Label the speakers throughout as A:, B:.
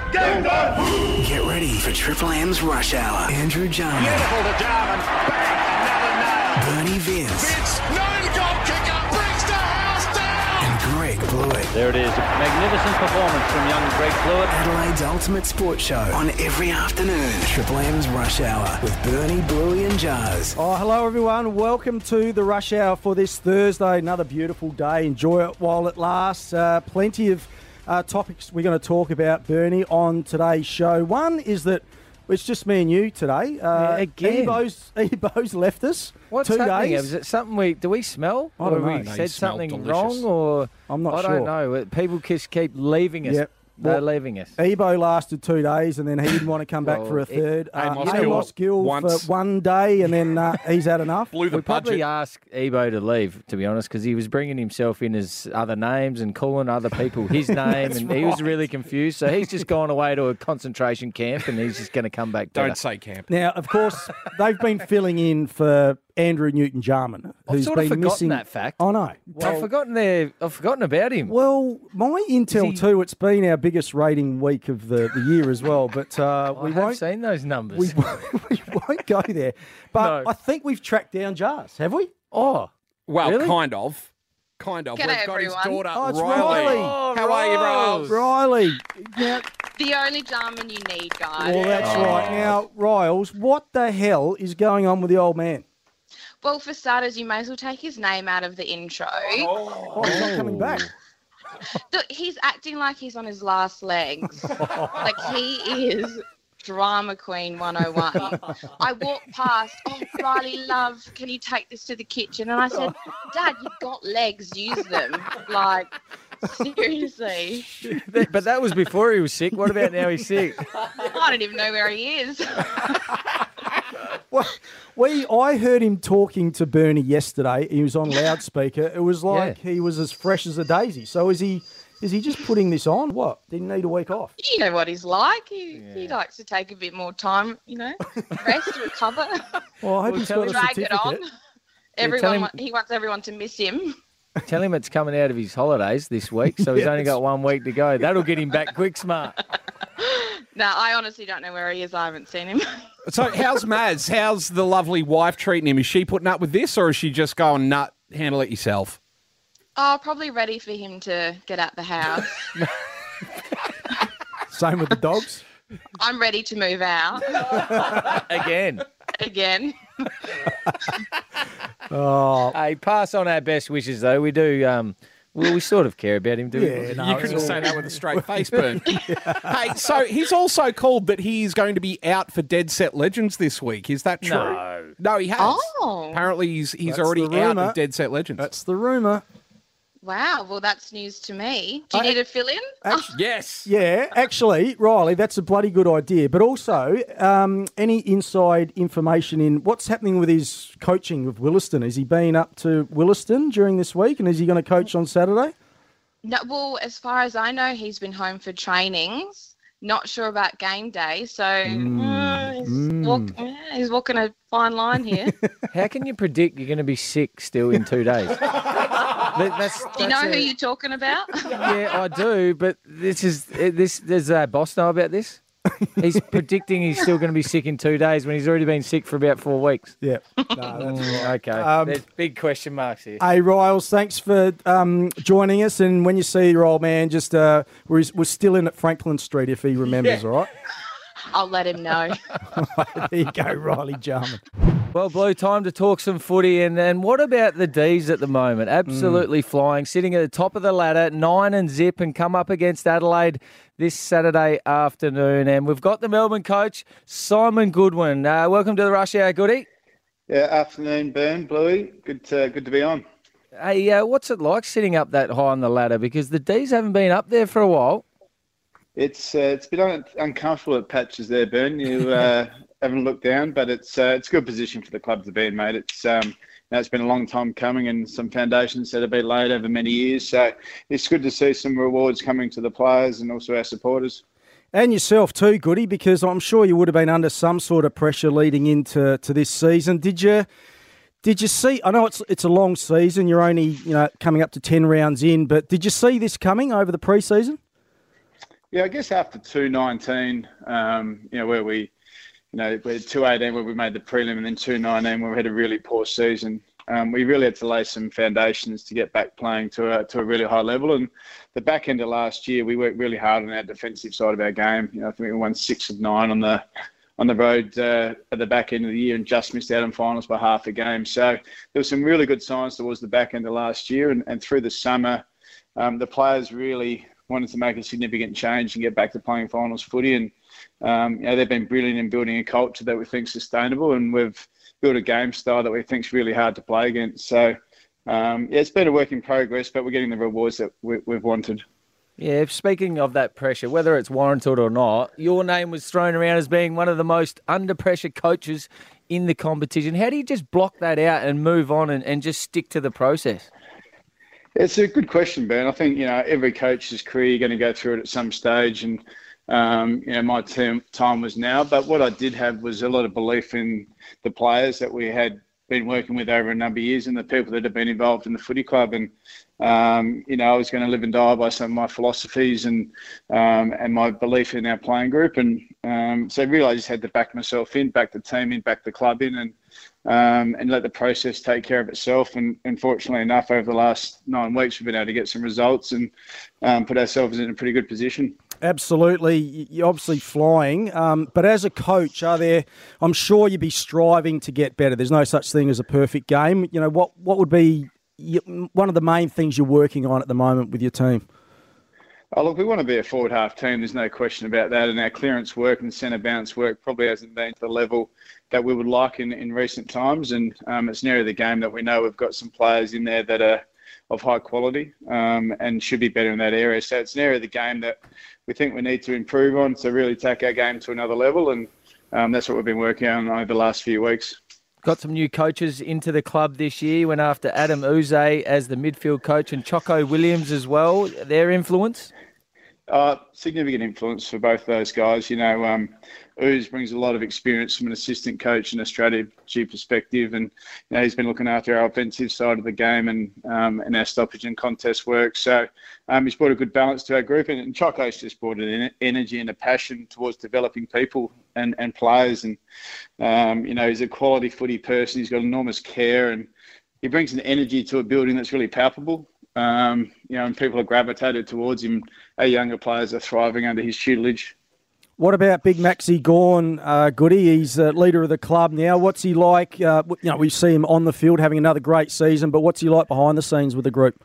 A: Game time!
B: Get ready for Triple M's Rush Hour. Andrew Jarman.
A: Beautiful to Jarman. Bang, another nail.
B: Bernie Vince.
A: Vince, no goal kicker, brings the house down!
B: And Greg Blewett.
C: There it is. A magnificent performance from young Greg Blewett.
B: Adelaide's ultimate sports show on every afternoon. Triple M's Rush Hour with Bernie, Bluey and Jars.
D: Oh, hello everyone. Welcome to the Rush Hour for this Thursday. Another beautiful day. Enjoy it while it lasts. Plenty of topics we're going to talk about, Bernie, on today's show. One is that it's just me and you today.
E: Again.
D: Ebo's left us.
E: What's
D: 2
E: happening?
D: days.
E: Is it something do we smell?
D: I don't
E: or
D: know.
E: we
D: No,
E: said something wrong,
F: delicious.
E: or
D: I'm not
E: I
D: sure.
E: don't know. People just keep leaving us.
D: Yep.
E: They're leaving us.
D: Ebo lasted 2 days and then he didn't want to come back
E: Well,
D: for a third.
F: Amos
D: Amos
F: Gill
D: Gill
F: once.
D: for 1 day and then he's had enough.
F: Blew the
E: We probably
F: budget.
E: asked Ebo to leave, to be honest, because he was bringing himself in as other names and calling other people his name, and he was really confused. So he's just gone away to a concentration camp, and he's just going to come back better.
F: Don't say camp.
D: Now, of course, they've been filling in for Andrew Newton-Jarman,
E: I've
D: who's
E: sort of
D: been
E: forgotten
D: missing
E: that fact.
D: I know.
E: I've forgotten about him.
D: Well, my intel
E: Is he-
D: too. It's been our biggest rating week of the year as well. But
E: I
D: we
E: have
D: won't.
E: seen those numbers.
D: We won't go there. But
E: No.
D: I think we've tracked down Jars, have we?
E: Oh,
F: Well,
E: Really?
F: kind of. Kind of.
G: G'day,
F: We've got his
G: everyone.
F: daughter,
D: Oh, it's
F: Riley.
D: Riley.
E: Oh,
F: How are you,
E: Riles.
F: Riles?
D: Riley. Yeah.
G: The only Jarman you need, guys.
D: Well, that's right. Now, Riles, what the hell is going on with the old man?
G: Well, for starters, you may as well take his name out of the intro.
D: Oh, he's not coming back.
G: Look, he's acting like he's on his last legs. Like he is drama queen 101. I walked past, Riley, love, can you take this to the kitchen? And I said, Dad, you've got legs, use them. Like, seriously.
E: but that was before he was sick. What about now he's sick?
G: I don't even know where he is.
D: Well, I heard him talking to Bernie yesterday. He was on loudspeaker. It was like he was as fresh as a daisy. So is he just putting this on? What? Didn't need a week off?
G: You know what he's like. He likes to take a bit more time, rest, recover,
D: Well, I hope he's got a
G: drag it
D: certificate.
G: on.
E: tell him-
G: He wants everyone to miss him.
E: Tell him it's coming out of his holidays this week, so he's only got 1 week to go. That'll get him back quick, smart.
G: No, I honestly don't know where he is. I haven't seen him.
F: So, how's Maz? How's the lovely wife treating him? Is she putting up with this, or is she just going, nut, handle it yourself?
G: Oh, probably ready for him to get out the house.
D: Same with the dogs.
G: I'm ready to move out
E: Again.
G: again.
D: Oh,
E: Hey, pass on our best wishes, though. We do, we sort of care about him, do
D: yeah,
E: we?
D: no,
F: You
D: it's
F: couldn't
D: all-
F: say that with a straight face, Burn. Hey, so he's also called that he's going to be out for Dead Set Legends this week. Is that true?
E: No.
F: No, he has.
G: Oh.
F: Apparently, he's
D: That's
F: already
D: the
F: out
D: rumour.
F: of Dead Set Legends.
D: That's the rumour.
G: Wow. Well, that's news to me. Do you
D: I-
G: need a fill in?
F: Yes.
D: Yeah, actually, Riley, that's a bloody good idea. But also, any inside information in what's happening with his coaching with Williston? Has he been up to Williston during this week, and is he going to coach on Saturday?
G: No. Well, as far as I know, he's been home for trainings. Not sure about game day. So he's walking a fine line here.
E: How can you predict you're going to be sick still in 2 days?
G: Do you know who you're talking about?
E: Yeah, I do, but does boss know about this? He's predicting he's still going to be sick in 2 days when he's already been sick for about 4 weeks.
D: Yeah. No, that's right.
E: Okay, there's big question marks here.
D: Hey, Riles, thanks for joining us. And when you see your old man, just we're still in at Franklin Street if he remembers, all right?
G: I'll let him know.
D: There you go, Riley Jarman.
E: Well, Blue, time to talk some footy. And what about the D's at the moment? Absolutely flying, sitting at the top of the ladder, 9 and zip, and come up against Adelaide this Saturday afternoon. And we've got the Melbourne coach, Simon Goodwin. Welcome to the Rush Hour, Goody.
H: Yeah, afternoon, Burn, Bluey. Good to be on.
E: Hey, what's it like sitting up that high on the ladder? Because the D's haven't been up there for a while.
H: It's been uncomfortable at patches there, Burn. You haven't looked down, but it's a good position for the club to be in, mate. It's been a long time coming and some foundations that have been laid over many years. So it's good to see some rewards coming to the players and also our supporters.
D: And yourself too, Goody, because I'm sure you would have been under some sort of pressure leading into this season. Did you see? I know it's a long season. You're only coming up to 10 rounds in, but did you see this coming over the pre-season?
H: Yeah, I guess after 2-19, where we, we had 2-18 where we made the prelim, and then 2-19 where we had a really poor season. We really had to lay some foundations to get back playing to a really high level. And the back end of last year, we worked really hard on our defensive side of our game. I think we won 6 of 9 on the road at the back end of the year and just missed out on finals by half a game. So there were some really good signs towards the back end of last year, and through the summer, the players really wanted to make a significant change and get back to playing finals footy. And they've been brilliant in building a culture that we think is sustainable, and we've built a game style that we think is really hard to play against. So it's been a work in progress, but we're getting the rewards that we've wanted.
E: Yeah, speaking of that pressure, whether it's warranted or not, your name was thrown around as being one of the most under-pressure coaches in the competition. How do you just block that out and move on and just stick to the process?
H: It's a good question, Ben. I think, every coach's career, you're going to go through it at some stage, and, my time was now. But what I did have was a lot of belief in the players that we had been working with over a number of years and the people that have been involved in the footy club. And, I was going to live and die by some of my philosophies and my belief in our playing group. And so really I just had to back myself in, back the team in, back the club in, and let the process take care of itself. And fortunately enough, over the last 9 weeks, we've been able to get some results and put ourselves in a pretty good position.
D: Absolutely. You're obviously flying. But as a coach, I'm sure you'd be striving to get better. There's no such thing as a perfect game. What would be one of the main things you're working on at the moment with your team?
H: Oh, look, we want to be a forward half team. There's no question about that. And our clearance work and centre bounce work probably hasn't been to the level that we would like in recent times. And it's an area of the game that we know we've got some players in there that are of high quality and should be better in that area. So it's an area of the game that we think we need to improve on to really take our game to another level. And that's what we've been working on over the last few weeks.
E: Got some new coaches into the club this year. Went after Adam Uze as the midfield coach and Choco Williams as well. Their influence?
H: Significant influence for both those guys. Ooze brings a lot of experience from an assistant coach and a strategy perspective, and he's been looking after our offensive side of the game and our stoppage and contest work. So he's brought a good balance to our group, and Choco's just brought an energy and a passion towards developing people and players. And he's a quality footy person. He's got enormous care, and he brings an energy to a building that's really palpable. And people are gravitated towards him. Our younger players are thriving under his tutelage.
D: What about Big Maxi Gawn, Goody? He's leader of the club now. What's he like? We see him on the field having another great season, but what's he like behind the scenes with the group?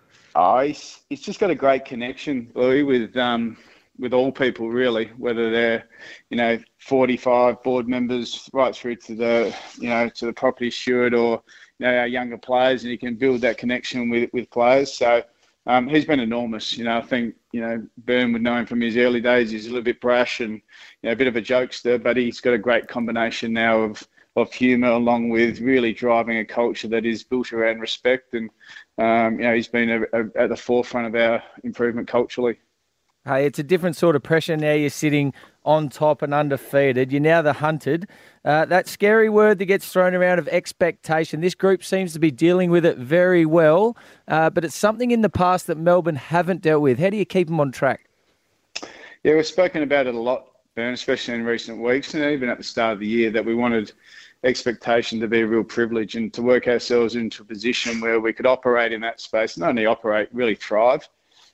H: He's just got a great connection, Louis, with all people really, whether they're 45 board members right through to the property steward or our younger players, and he can build that connection with players. So he's been enormous. I think Byrne would know him from his early days. He's a little bit brash and a bit of a jokester, but he's got a great combination now of humour along with really driving a culture that is built around respect. And he's been at the forefront of our improvement culturally.
E: Hey, it's a different sort of pressure now. You're sitting on top and undefeated. You're now the hunted. That scary word that gets thrown around of expectation. This group seems to be dealing with it very well, but it's something in the past that Melbourne haven't dealt with. How do you keep them on track?
H: Yeah, we've spoken about it a lot, Ben, especially in recent weeks and even at the start of the year, that we wanted expectation to be a real privilege and to work ourselves into a position where we could operate in that space, not only operate, really thrive.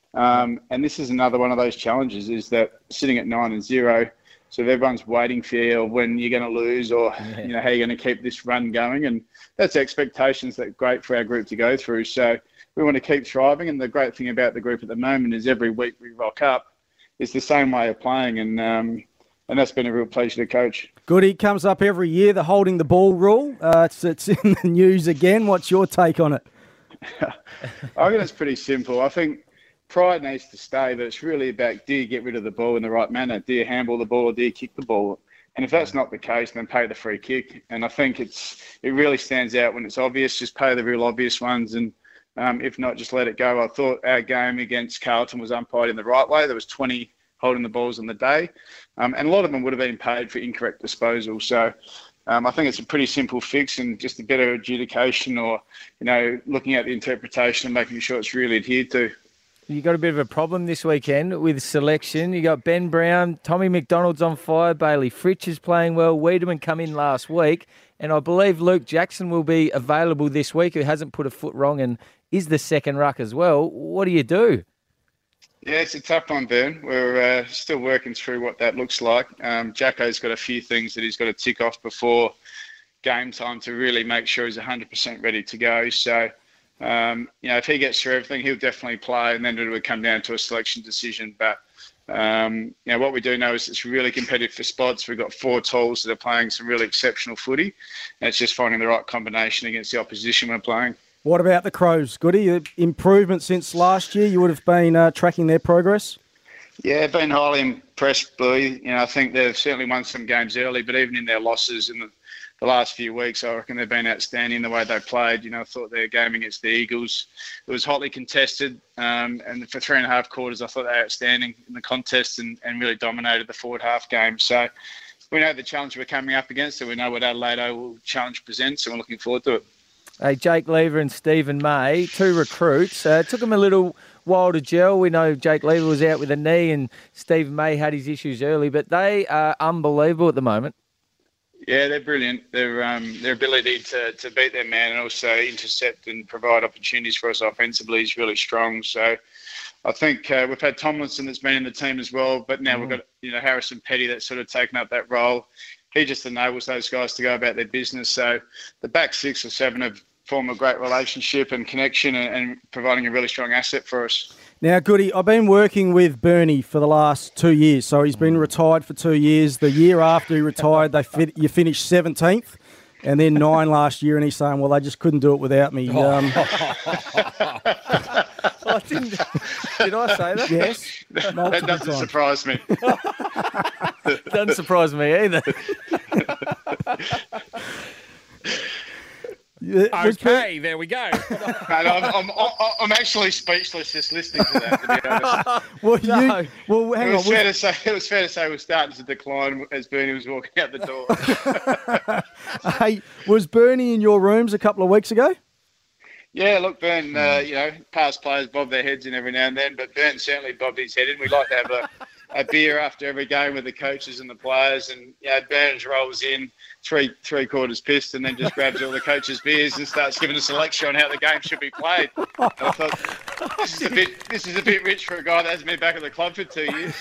H: And this is another one of those challenges, is that sitting at 9-0, so if everyone's waiting for you when you're going to lose or, how you're going to keep this run going. And that's expectations that are great for our group to go through. So we want to keep thriving. And the great thing about the group at the moment is every week we rock up, it's the same way of playing. And that's been a real pleasure to coach.
D: Goody, comes up every year, the holding the ball rule. It's in the news again. What's your take on it?
H: I think it's pretty simple. I think pride needs to stay, but it's really about, do you get rid of the ball in the right manner? Do you handball the ball or do you kick the ball? And if that's not the case, then pay the free kick. And I think it really stands out when it's obvious. Just pay the real obvious ones, and if not, just let it go. I thought our game against Carlton was umpired in the right way. There was 20 holding the balls on the day, and a lot of them would have been paid for incorrect disposal. So I think it's a pretty simple fix and just a better adjudication, or looking at the interpretation and making sure it's really adhered to.
E: You got a bit of a problem this weekend with selection. You got Ben Brown, Tommy McDonald's on fire, Bailey Fritsch is playing well, Wiedemann come in last week, and I believe Luke Jackson will be available this week, who hasn't put a foot wrong and is the second ruck as well. What do you do?
H: Yeah, it's a tough one, Bern. We're still working through what that looks like. Jacko's got a few things that he's got to tick off before game time to really make sure he's 100% ready to go. So, if he gets through everything, he'll definitely play, and then it would come down to a selection decision. But, what we do know is it's really competitive for spots. We've got 4 tools that are playing some really exceptional footy, and it's just finding the right combination against the opposition we're playing.
D: What about the Crows, Goody? Improvement since last year? You would have been tracking their progress?
H: Yeah, been highly impressed, Bluey. I think they've certainly won some games early, but even in their losses in the last few weeks, I reckon they've been outstanding the way they played. I thought their game against the Eagles, it was hotly contested, and for 3.5 quarters, I thought they were outstanding in the contest and really dominated the forward half game. So we know the challenge we're coming up against, and we know what Adelaide Oval challenge presents, and we're looking forward to it.
E: Hey, Jake Lever and Stephen May, 2 recruits. Took them a little while to gel. We know Jake Lever was out with a knee and Stephen May had his issues early, but they are unbelievable at the moment.
H: Yeah, they're brilliant. Their ability to beat their man and also intercept and provide opportunities for us offensively is really strong. So I think we've had Tomlinson that's been in the team as well, but now we've got Harrison Petty that's sort of taken up that role. He just enables those guys to go about their business. So the back 6 or 7 have formed a great relationship and connection and providing a really strong asset for us.
D: Now, Goody, I've been working with Bernie for the last 2 years. So he's been retired for 2 years. The year after he retired, you finished 17th and then 9 last year. And he's saying, well, they just couldn't do it without me.
E: Did I say that?
D: Yes.
H: That doesn't surprise me.
E: Doesn't surprise me either.
F: Okay, there we go.
H: I'm actually speechless just listening to that, to be honest.
D: Hang on.
H: It was fair to say we're starting to decline as Bernie was walking out the door.
D: Hey, was Bernie in your rooms a couple of weeks ago?
H: Yeah, look, Bern, past players bob their heads in every now and then, but Bern certainly bobbed his head in. We like to have a beer after every game with the coaches and the players, and Burns rolls in three quarters pissed and then just grabs all the coaches' beers and starts giving us a lecture on how the game should be played. And I thought, this is a bit rich for a guy that hasn't been back at the club for 2 years.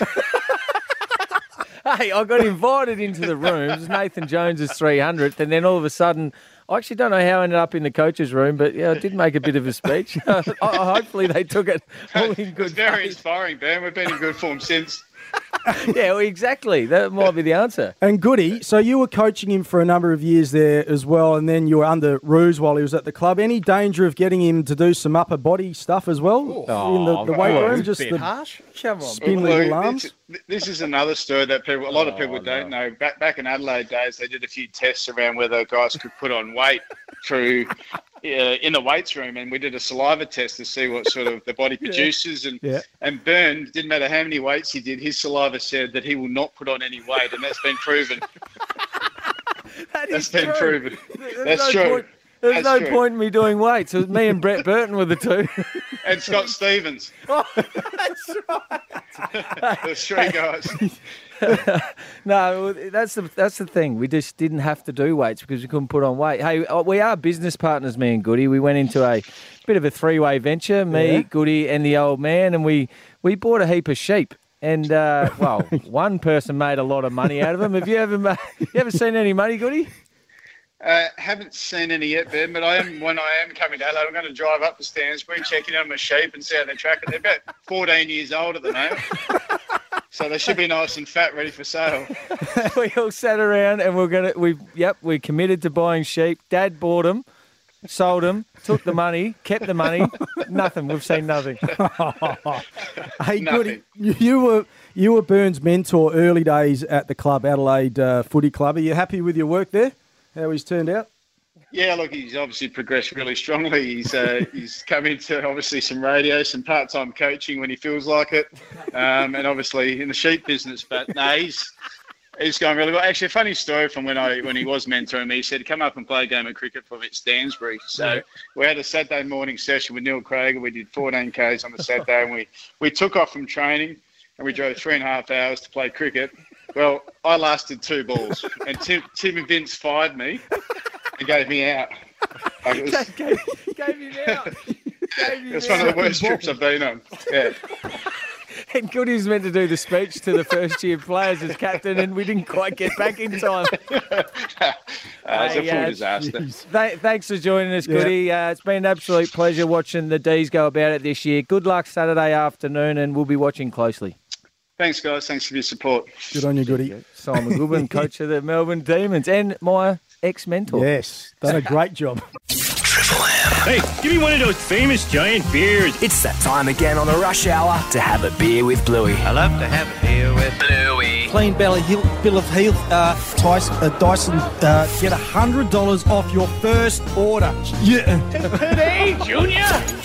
E: Hey, I got invited into the rooms, Nathan Jones' 300th, and then all of a sudden, I actually don't know how I ended up in the coach's room, but I did make a bit of a speech. Hopefully they took it all in good
H: It's very
E: faith.
H: inspiring, Ben. We've been in good form since.
E: Yeah, well, exactly. That might be the answer.
D: And Goody, so you were coaching him for a number of years there as well, and then you were under Ruse while he was at the club. Any danger of getting him to do some upper body stuff as well in the weight room? Just the
F: harsh.
E: Come on.
D: spin little arms?
H: This is another story that a lot of people don't know. Back in Adelaide days, they did a few tests around whether guys could put on weight through in the weights room, and we did a saliva test to see what sort of the body produces. And Byrne, didn't matter how many weights he did, his saliva said that he will not put on any weight, and that's been proven. That's been proven. That's true.
E: There's no point in me doing weights. It was me and Brett Burton were the two.
H: And Scott Stevens.
E: Oh, that's right.
H: There's 3 guys.
E: No, that's the thing. We just didn't have to do weights because we couldn't put on weight. Hey, we are business partners, me and Goody. We went into a bit of a 3-way venture, me, Goody, and the old man, and we bought a heap of sheep. And, one person made a lot of money out of them. Have you ever seen any money, Goody?
H: Haven't seen any yet, Ben, but when I am coming to Adelaide, I'm going to drive up to Stansbury, check in on my sheep and see how they track it. They're about 14 years old at the moment. So they should be nice and fat, ready for sale.
E: We all sat around and we're committed to buying sheep. Dad bought them, sold them, took the money, kept the money. Nothing. We've seen nothing.
D: Hey, Goody, you were Burns' mentor early days at the club, Adelaide Footy Club. Are you happy with your work there? How he's turned out?
H: Yeah, look, he's obviously progressed really strongly. He's come into obviously some radio, some part-time coaching when he feels like it, and obviously in the sheep business. But no, He's going really well. Actually, a funny story from when he was mentoring me. He said, come up and play a game of cricket for me at Stansbury. So we had a Saturday morning session with Neil Craig. We did 14 Ks on the Saturday, and we took off from training, and we drove 3.5 hours to play cricket. Well, I lasted 2 balls, and Tim and Vince fired me and gave me out. Like it was,
E: Gave him out.
H: it's one of the worst trips I've been on. Yeah.
E: And Goody was meant to do the speech to the first-year players as captain, and we didn't quite get back in time.
H: It's a full disaster.
E: Thanks for joining us, Goody. It's been an absolute pleasure watching the D's go about it this year. Good luck Saturday afternoon, and we'll be watching closely.
H: Thanks, guys. Thanks for your support.
D: Good on you, Goody.
E: Simon Goodwin, coach of the Melbourne Demons, and my ex-mentor.
D: Yes, done a great job.
B: Triple M.
I: Hey, give me one of those famous giant beers.
B: It's that time again on the Rush Hour to have a beer with Bluey.
C: I love to have a beer with
B: Bluey.
J: Clean bill of health, Dyson, get $100 off your first order. Yeah.
I: Hey, Junior.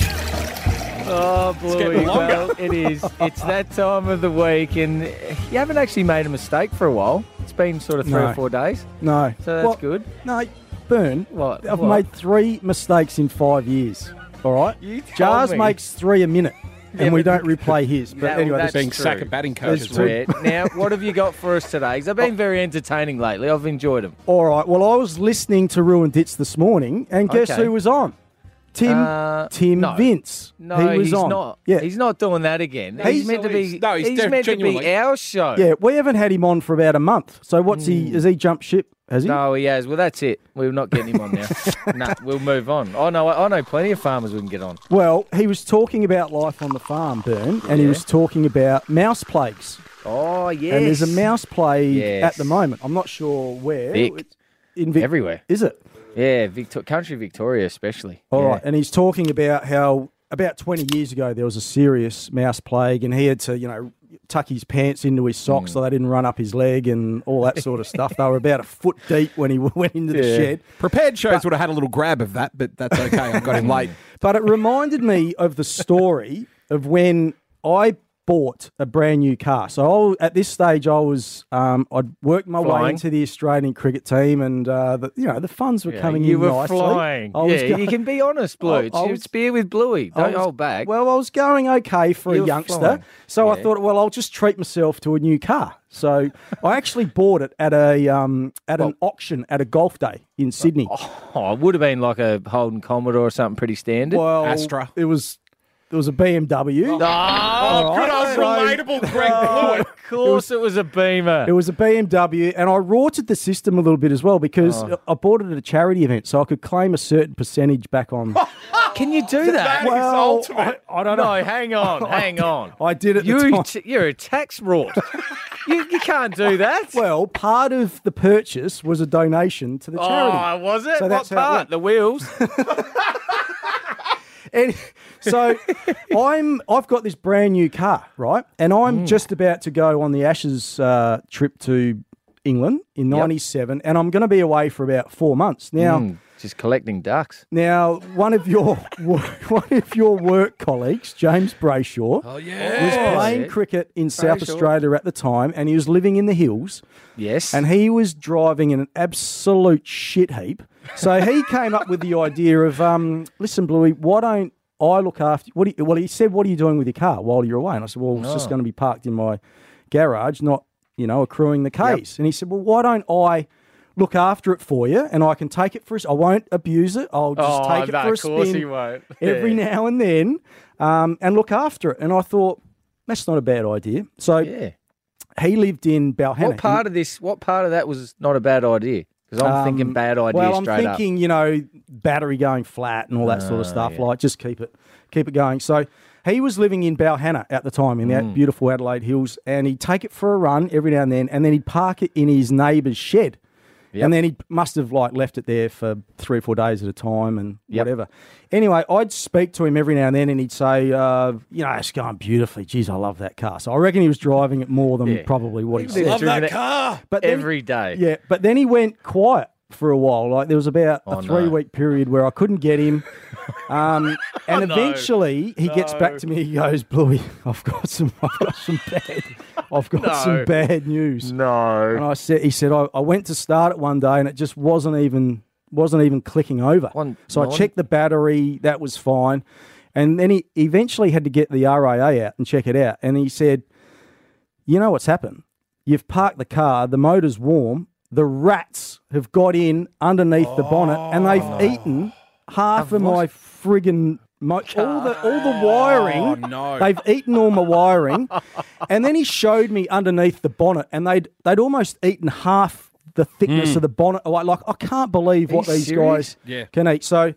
E: Oh, Bluey, well, it is. It's that time of the week, and you haven't actually made a mistake for a while. It's been sort of 3 or 4 days.
D: No.
E: So that's good.
D: No, Burn,
E: What?
D: I've
E: What?
D: made 3 mistakes in 5 years. All right?
E: You told
D: Jars
E: me.
D: makes 3 a minute, and we don't replay his. But
E: That-
D: anyway,
E: that's
F: Being
E: true.
F: sack of batting coaches.
D: That's true.
E: Yeah. Now, what have you got for us today? Because they've been very entertaining lately. I've enjoyed them.
D: all right. Well, I was listening to Ruin Dits this morning, and guess
E: Okay.
D: who was on? Tim
E: no.
D: Vince.
E: No,
D: he was
E: he's
D: on.
E: not.
D: Yeah.
E: He's not doing that again. He's meant to be.
F: No, he's
E: meant to be
F: genuinely.
E: our show.
D: Yeah, we haven't had him on for about a month. So what's he? Has he jumped ship? Has he?
E: No, he has. Well, that's it. We're not getting him on now. Nah, we'll move on. I know plenty of farmers we can get on.
D: Well, he was talking about life on the farm, Burn, and he was talking about mouse plagues.
E: Oh, yes.
D: And there's a mouse plague
E: Yes.
D: at the moment. I'm not sure where.
E: Vic.
D: It's in
E: Everywhere.
D: Is it?
E: Yeah, country Victoria especially.
D: All
E: Yeah.
D: right. And he's talking about how about 20 years ago there was a serious mouse plague, and he had to, tuck his pants into his socks so they didn't run up his leg and all that sort of stuff. They were about a foot deep when he went into the shed.
F: Prepared shows would have had a little grab of that, but that's okay. I got him late.
D: But it reminded me of the story of when I bought a brand new car. So at this stage, I was I'd worked my way
E: Flying.
D: into the Australian cricket team, and the funds were coming
E: you
D: in
E: were
D: nicely.
E: flying.
D: I was
E: Yeah,
D: going-
E: you can be honest, Blue.
D: I was-
E: It's beer with Bluey.
D: I
E: Don't
D: was-
E: hold back.
D: Well, I was going okay for
E: You
D: a
E: were
D: youngster,
E: flying.
D: so I
E: Yeah.
D: thought, well, I'll just treat myself to a new car. So I actually bought it at an auction at a golf day in Sydney.
E: Oh, it would have been like a Holden Commodore or something pretty standard.
D: Well,
F: Astra.
D: It was a BMW.
E: Oh,
F: Good old relatable Greg Blewett.
E: of course it was a Beamer.
D: It was a BMW, and I rorted the system a little bit as well because I bought it at a charity event, so I could claim a certain percentage back on.
E: Can you do that?
F: That is ultimate.
D: I don't know.
E: No, hang on.
D: I did at the time.
E: You're a tax rort. you can't do that.
D: Well, part of the purchase was a donation to the charity.
E: Oh, was it?
D: So
E: What
D: that's how it
E: part?
D: went.
E: The wheels?
D: And so I've got this brand new car, right? And I'm just about to go on the Ashes trip to England in '97, and I'm going to be away for about 4 months. Now,
E: Just collecting ducks.
D: Now, one of your work colleagues, James Brayshaw, was playing cricket in South
E: Brayshaw.
D: Australia at the time, and he was living in the hills,
E: Yes.
D: and he was driving in an absolute shit heap. So he came up with the idea of, listen, Bluey, why don't I look after you? Well, he said, what are you doing with your car while you're away? And I said, well, it's just going to be parked in my garage, not, accruing the case. And he said, well, why don't I look after it for you, and I can take it for I won't abuse it. I'll just take it for a
E: of course
D: spin
E: he won't.
D: every
E: Yeah.
D: now and then and look after it. And I thought, that's not a bad idea. So
E: Yeah.
D: he lived in Balhanna.
E: What part of that was not a bad idea? Because I'm thinking bad idea
D: Well, I'm
E: straight up.
D: thinking, battery going flat and all that sort of stuff.
E: yeah.
D: Like, just keep it going. So he was living in Balhanna at the time in the beautiful Adelaide Hills, and he'd take it for a run every now and then he'd park it in his neighbour's shed.
E: Yep.
D: And then he must have left it there for 3 or 4 days at a time and whatever. Anyway, I'd speak to him every now and then, and he'd say, it's going beautifully. Geez, I love that car. So I reckon he was driving it more than probably what he said.
E: Love that
F: car.
D: But then-
E: every day.
D: Yeah, but then he went quiet for a while. Like there was about a 3-week period where I couldn't get him. And eventually he gets back to me. He goes, "Bluey, I've got some bad news."
E: No.
D: And he said, I went to start it one day and it just wasn't even clicking over. So I checked the battery. That was fine. And then he eventually had to get the RAA out and check it out. And he said, "You know what's happened? You've parked the car. The motor's warm. The rats have got in underneath the bonnet and they've eaten half of my friggin' all the wiring."
F: Oh, no.
D: They've eaten all my wiring. And then he showed me underneath the bonnet and they'd almost eaten half the thickness of the bonnet. Like I can't believe what these guys can eat. So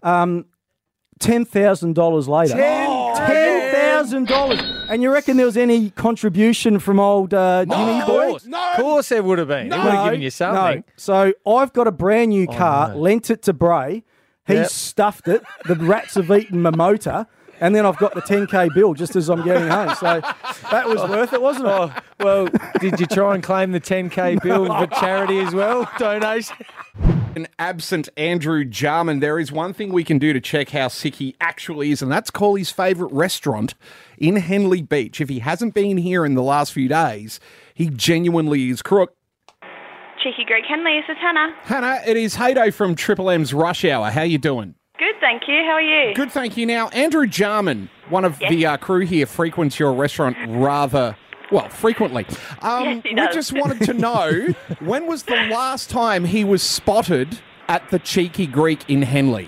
D: $10,000 later. $10,000. And you reckon there was any contribution from old Jimmy Boy?
F: No.
E: Of course there would have been. He would have given you something.
D: No. So I've got a brand new car, lent it to Bray. He's stuffed it. The rats have eaten my motor. And then I've got the 10K bill just as I'm getting home. So that was worth it, wasn't it?
E: Well, did you try and claim the 10K bill for charity as well? Donation?
F: An absent Andrew Jarman, there is one thing we can do to check how sick he actually is, and that's call his favourite restaurant in Henley Beach. If he hasn't been here in the last few days, he genuinely is crook.
K: Cheeky Greek Henley, this is Hannah.
F: Hannah, it is Haydo from Triple M's Rush Hour. How you doing?
K: Good, thank you. How are you?
F: Good, thank you. Now, Andrew Jarman, one of the crew here, frequents your restaurant rather... Well, frequently.
K: Yes, he
F: we
K: does.
F: just wanted to know, when was the last time he was spotted at the Cheeky Greek in Henley?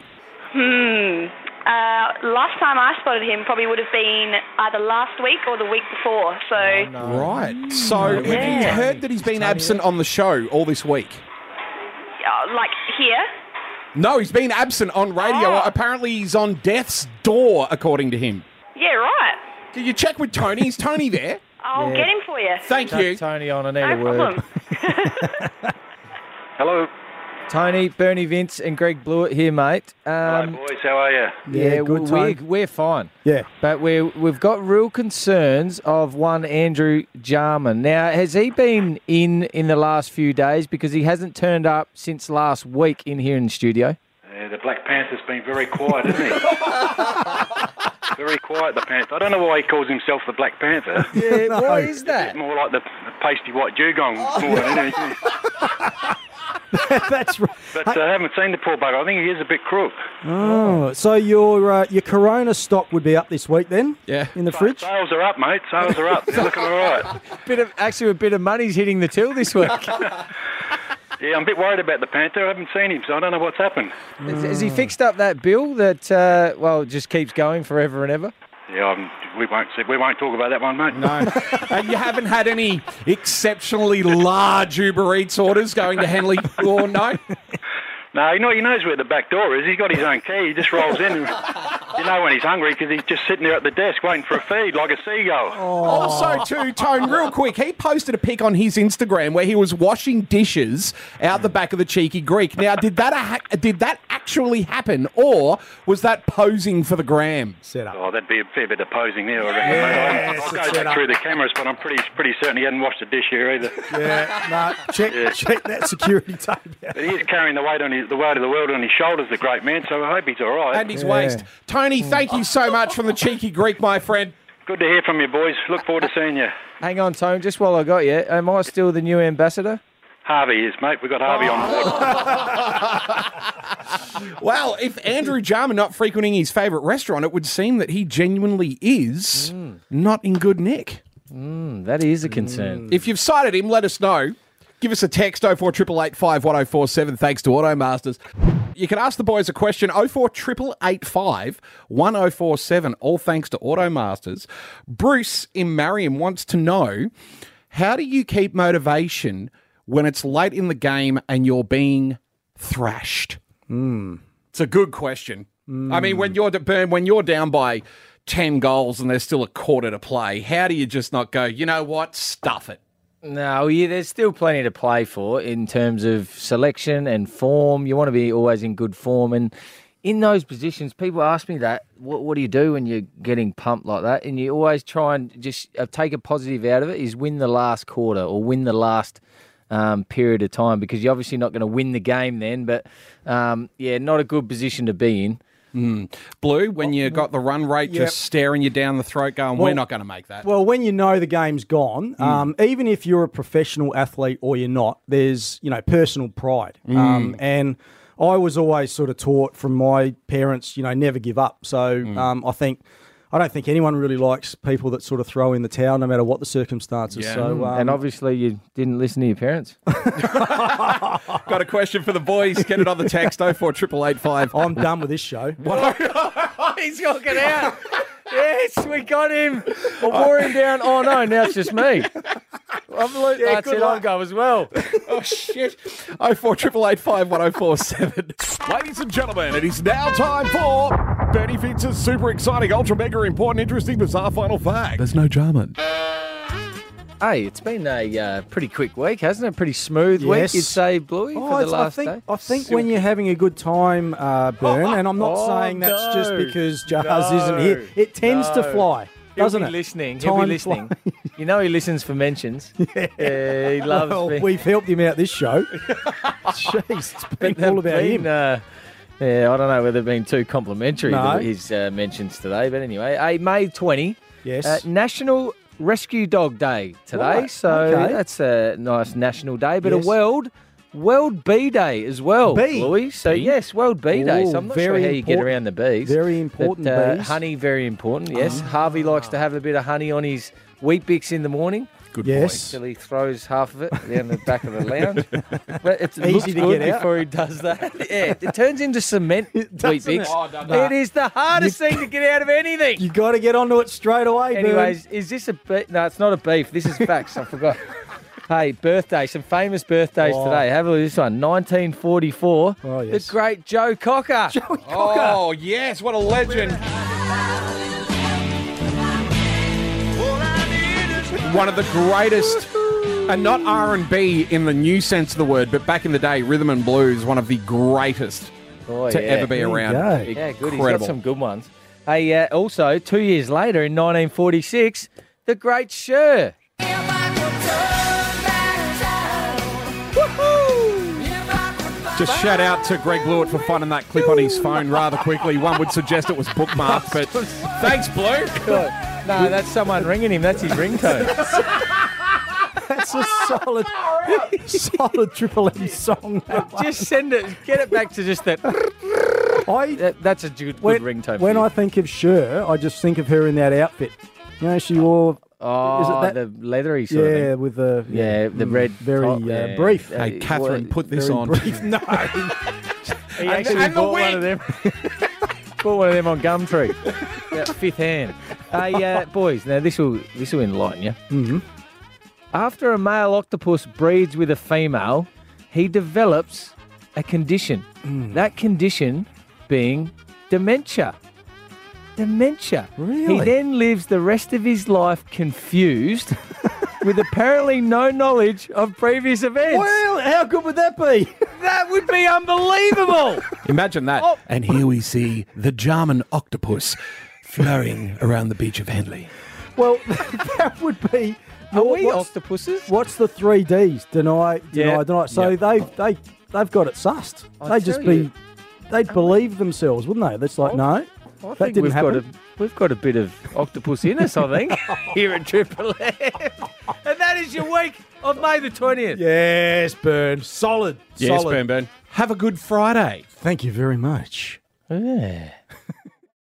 K: Last time I spotted him probably would have been either last week or the week before. So
F: Right. So have you heard that he's been absent on the show all this week?
K: like here.
F: No, he's been absent on radio.
K: Oh.
F: Apparently he's on death's door, according to him.
K: Yeah, right.
F: Did you check with Tony? Is Tony there?
K: I'll get him for you.
F: Thank you.
E: Tony on, I need
K: No
E: a word.
K: problem.
L: Hello.
E: Tony, Bernie Vince and Greg Blewett here, mate.
L: Hi, boys. How are you?
D: Yeah, good,
E: we're fine.
D: Yeah.
E: But we've got real concerns of one Andrew Jarman. Now, has he been in the last few days? Because he hasn't turned up since last week in here in the studio.
L: The Black Panther's been very quiet, isn't he? Very quiet, the Panther. I don't know why he calls himself the Black Panther.
E: Yeah, why is that?
L: More like the pasty white dugong more than anything.
D: That's right.
L: But I haven't seen the poor bugger. I think he is a bit crook.
D: Oh, so your Corona stock would be up this week then?
F: Yeah.
D: In the fridge?
L: Sales are up, mate. Sales are up. They're looking all right.
E: A bit of money's hitting the till this week.
L: Yeah, I'm a bit worried about the Panther. I haven't seen him, so I don't know what's happened.
E: Has he fixed up that bill that just keeps going forever and ever?
L: Yeah, we won't talk about that one, mate.
F: No. And you haven't had any exceptionally large Uber Eats orders going to Henley, or no?
L: No, he knows where the back door is. He's got his own key. He just rolls in. And you know when he's hungry because he's just sitting there at the desk waiting for a feed like a seagull.
F: Also, too, Tone, real quick, he posted a pic on his Instagram where he was washing dishes out the back of the Cheeky Greek. Now, did that actually happen, or was that posing for the gram?
D: Set up.
L: Oh, that'd be a fair bit of posing there, I reckon.
D: Yes,
L: I'll go back through the cameras, but I'm pretty certain he hadn't washed a dish here either.
D: Yeah, no, check that security tape out.
L: But he is carrying the weight of the world on his shoulders, the great man, so I hope he's all right.
F: And his waist. Tony, thank you so much from the Cheeky Greek, my friend.
L: Good to hear from you, boys. Look forward to seeing you.
E: Hang on, Tone, just while I got you, am I still the new ambassador?
L: Harvey is, mate. We've got Harvey on board.
F: Well, if Andrew Jarman not frequenting his favourite restaurant, it would seem that he genuinely is not in good nick.
E: That is a concern.
F: If you've sighted him, let us know. Give us a text, 04885 1047, thanks to Automasters. You can ask the boys a question, 04885 1047, all thanks to Automasters. Bruce in Marion wants to know, how do you keep motivation when it's late in the game and you're being thrashed? It's a good question. I mean, when you're down by 10 goals and there's still a quarter to play, how do you just not go, you know what, stuff it?
E: No, there's still plenty to play for in terms of selection and form. You want to be always in good form. And in those positions, people ask me that, what do you do when you're getting pumped like that? And you always try and just take a positive out of it, is win the last quarter or win the last period of time because you're obviously not going to win the game then. But, not a good position to be in.
F: Blue, when you got the run rate just staring you down the throat going, we're not going to make that.
D: Well, when you know the game's gone, even if you're a professional athlete or you're not, there's, personal pride. And I was always sort of taught from my parents, never give up. So I don't think anyone really likes people that sort of throw in the towel no matter what the circumstances.
F: Yeah.
D: So,
E: and obviously you didn't listen to your parents.
F: Got a question for the boys. Get it on the text 04885.
D: I'm done with this show.
E: He's walking out. Yes, we got him. I wore him down. Oh, no, now it's just me. That's it. I'll go as well.
F: Oh, shit. 04885 1047.
M: Ladies and gentlemen, it is now time for Bernie Fitz's super exciting, ultra mega important, interesting, bizarre final fact.
F: There's no Jarman.
E: Hey, it's been a pretty quick week, hasn't it? Pretty smooth week, you'd say, Bluey, for the last day.
D: I think when you're having a good time, Bern, and I'm not saying that's just because Jazz isn't here, it tends to fly, doesn't it?
E: He'll be listening. You know he listens for mentions. Yeah, he loves me.
D: We've helped him out this show. Jeez, it's been all about him.
E: I don't know whether they've been too complimentary, his mentions today. But anyway, May 20, National Rescue Dog Day today.
D: Right.
E: So that's a nice national day, but a World Bee Day as well, Louis. So, yes, World Bee Day. So I'm not sure how you get around the bees.
D: Very important bees.
E: Honey, very important, yes. Harvey likes to have a bit of honey on his Wheat Bix in the morning.
F: Good boy.
E: Until he throws half of it down the back of the lounge. But it's
D: easy to get out
E: before he does that. Yeah, it turns into cement, Wheat Bix. It is the hardest thing to get out of anything.
D: You got to get onto it straight away,
E: Anyways, is this a beef? No, it's not a beef. This is facts. I forgot. Hey, birthday, some famous birthdays today. Have a look at this one. 1944, the great Joe Cocker.
D: Joey Cocker.
F: Oh, yes, what a legend. One of the greatest, and not R&B in the new sense of the word, but back in the day, rhythm and blues, one of the greatest to ever be around.
E: Yeah, good. He's got some good ones. Hey, also, 2 years later, in 1946, the great Cher.
F: Just shout out to Greg Blewett for finding that clip on his phone rather quickly. One would suggest it was bookmarked, but thanks, Blue.
E: No, that's someone ringing him. That's his ringtone.
D: That's a solid Triple M song.
E: Just send it. Get it back to just that. That's a good ringtone.
D: When I think of Cher, I just think of her in that outfit. She wore...
E: is it the leathery sort of thing?
D: Yeah, with the
E: the red
D: very brief.
F: Hey, Catherine, put this on.
D: Brief. No,
E: he actually bought one of them. Bought one of them on Gumtree, about fifth hand. Hey, boys, now this will enlighten you.
D: Mm-hmm.
E: After a male octopus breeds with a female, he develops a condition. That condition being dementia. Dementia.
D: Really?
E: He then lives the rest of his life confused with apparently no knowledge of previous events.
D: Well, how good would that be?
E: That would be unbelievable.
F: Imagine that. And here we see the Jarman octopus flowing around the beach of Henley.
D: Well, that would be...
E: Are we octopuses?
D: What's the 3 Ds? Deny. So they've got it sussed. They'd believe themselves, wouldn't they? That's like, no.
E: I think we've got a bit of octopus in us, I think, here at Triple M. And that is your week of May the 20th.
D: Yes, Bern. Solid.
F: Yes, Bern. Have a good Friday.
D: Thank you very much.
E: Yeah.